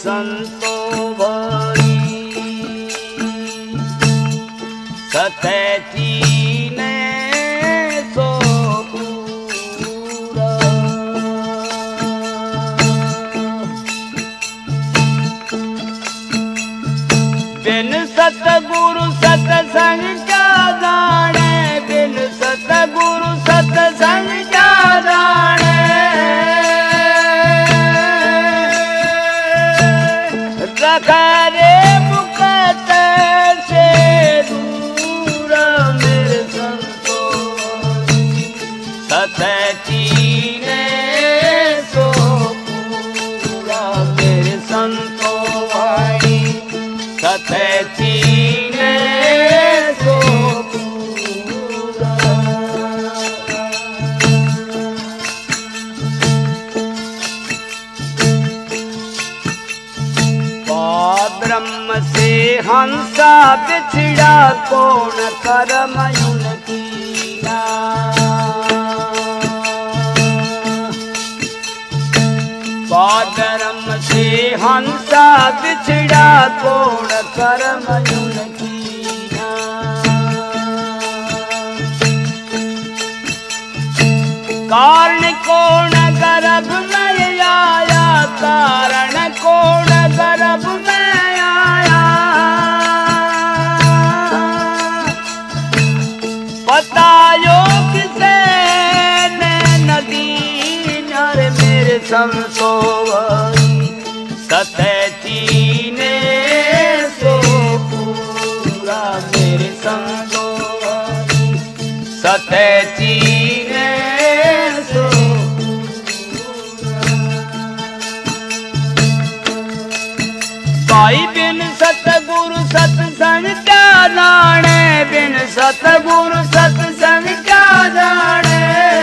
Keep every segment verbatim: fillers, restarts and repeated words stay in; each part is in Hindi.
संतो भरी सतैती ने सो पूरा बिन सतगुरु सतसंग क्या जाने बिन सतगुरु सतसंग क्या जाने रखरे मुकत से दूर मेरे संतो सतैती ने सो पूरा मेरे संतो भाई सतैती ने सो पूरा ब्रह्म से हंसा बिछड़ा कौन कर्म उनकीना ब्रह्म से हंसा बिछड़ा कौन कर्म उनकीना कारण कौन गर्भ में आया कारण कौन गर्भ में बतायो किसे ने नदी नर मेरे संतो सतैती ने सो पूरा मेरे संतो सतैती ने सो भाई बिन सतगुरु सत्संग क्या जाने बिन सतगुरु सत्संग क्या जाने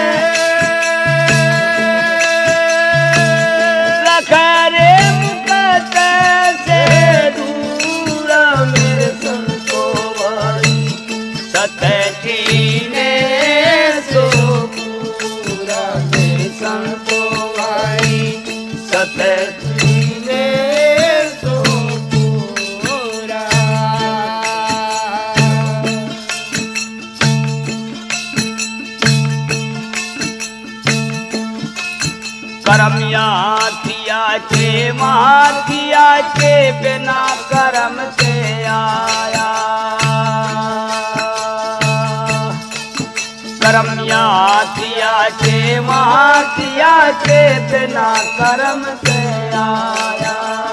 रखरे मुकत से दूर मेरे संतो भाई सतैती ने सो पूरा मेरे संतो भाई सतैती ने कर्म याथिया के माथिया के बिना कर्म से आया कर्म याथिया के माथिया के बिना कर्म से आया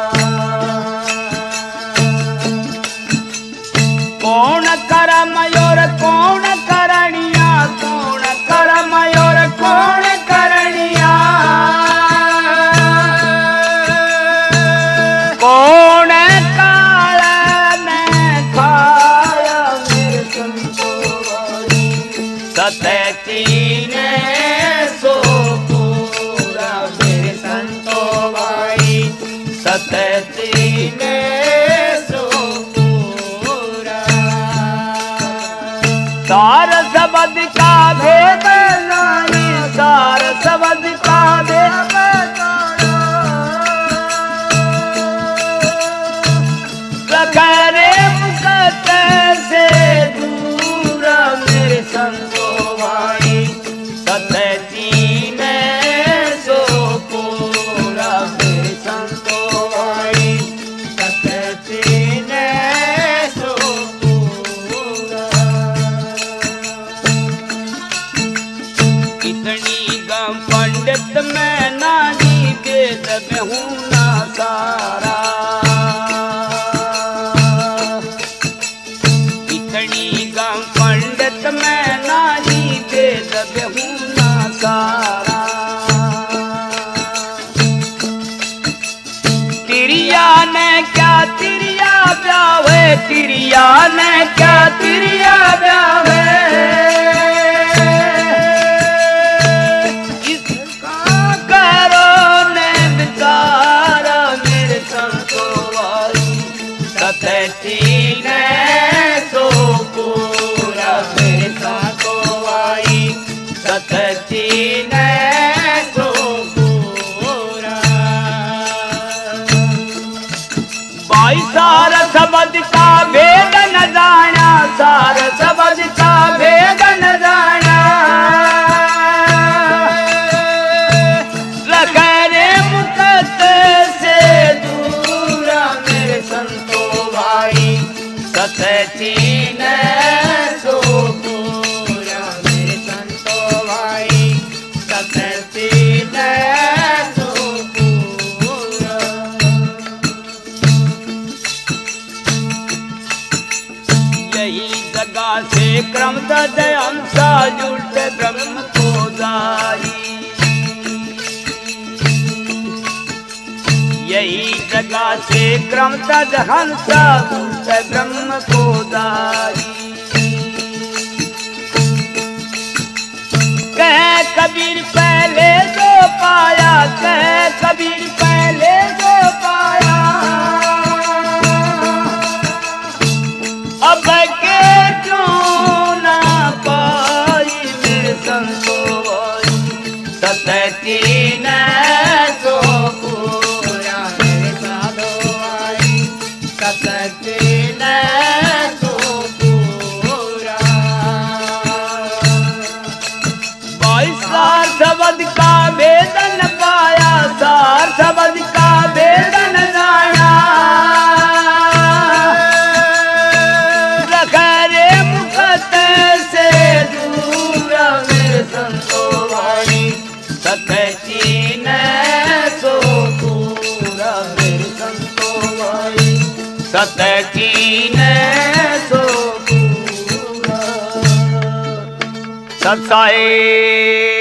कौन कर्म और कौन करनिया कौन कर्म और कौन करनिया कौन काल ने खाया मेरे संतो सतैती ने सो पूरा मेरे संतो भाई सतैती ने सो पूरा सार शब्द का भेद नहीं सार शब्द का भेद रखरे मुकत से दूर मेरे संतो भाई सतैती ने सो पूरा मेरे संतो भाई सतैती ने सो पूरा इतनी गम पंडित मैं नानी वेद में हूँ ना सारा पंडित मैं नारी वेद हूँ ना सारा तिरिया ने क्या तिरिया ब्यावे तिरिया ने क्या तिरिया ब्यावे इसका करो ने बिचारा मेरे संतो भाई सतैती ने सो पूरा मेरे संतो भाई सतैती ने सो पूरा सार शब्द का भेद न जाना, सार शब्द का भेद न जाना। रखरे मुकत से दूर मेरे संतो भाई, सतचीन सो पूरा मेरे संतो भाई, सतचीन सो पूरा। यही जगह से क्रम दय अंसा जुट ब्रह्म को जाई, यही जगह से क्रम तद हंसा जुट ब्रह्म को जाई। कह कबीर पहले जो पाया, कह कबीर पहले जो पाया, अब के क्यों ना पाई मेरे संतो भाई, सतचीन सो पूरा मेरे साधो भाई, सतचीन सो पूरा। भाई सार शब्द का भेद न पाया, सार शब्द का भेद न जाना। रखरे मुखत से दूर मेरे संतो भाई, सतचीन सो पूरा मेरे संतो भाई, सतचीन सो पूरा। सत्साई